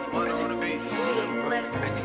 I see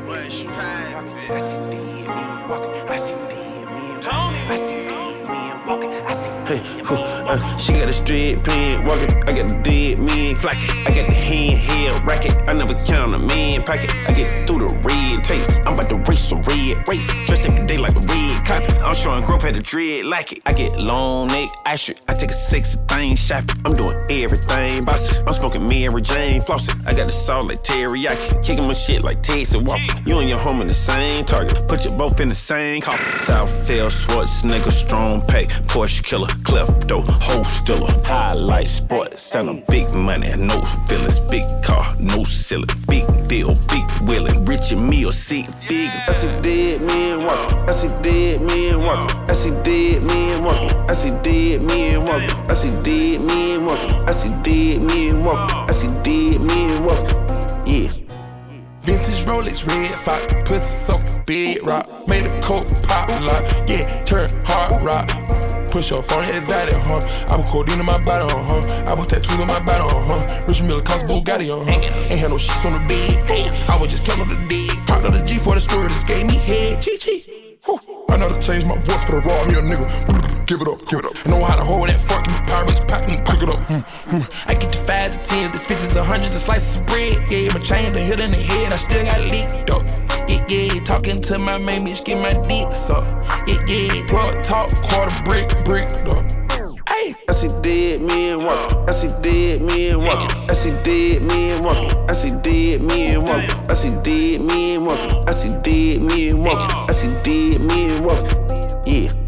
dead men walking. I see dead men walking. I see dead men walking. I see dead men walking. She got a straight pen walking. I got the dead men flocking. I got the handheld racket. I never count a man pocket. I get through the red tape. I'm about to race a red race. Dressed every day like a red copy. I'm showing growth at the dread like it. I get long neck ice street. I take a sexy thing shopping. I'm doing everything bossy. I'm smoking Mary Jane flossing. I got the salt like teriyaki. Kicking my shit like Texas Walker. You and your home in the same target. Put you both in the same coffin. Southfield, Schwarzenegger, strong pay. Porsche killer, klepto, hoe stiller. Highlight sports, and a big money, no feelings. Big car, no ceiling. Big deal, big willing. Rich and meal, seat big. I see dead men walking. I see dead men walking. I see dead men walking. I see dead men walking. I see dead men walking. I see dead men walking. I see dead men walking. Yeah. Vintage Rolex, red fox, pussy soaked, big rock. Made a coke pop lock, yeah, turn hard rock. Push up on it, exotic, I put codeine in my body, I put tattoos on my body, Rich Miller cost Bugatti, Ain't had no shit on the bed, I was just counting the dead. Hopped on the G for the story, just gave me head, cheat. I know to change my voice for the raw, me a nigga. Give it up. I know how to hold that fork in the Pyrex pack and pick it up. I get the 5s, the 10s, the 50s, the 100s, the slices of bread. Yeah, my chain, the hit in the head, I still got leaked up. Yeah, talking to my main bitch, get my dick sucked. Yeah, plug talk, quarter brick up. Ay. I see dead men walking. I see dead men walking. I see dead men walking. I see dead men walking. I see dead men walking. I see dead men walking. I see dead men walking. Yeah.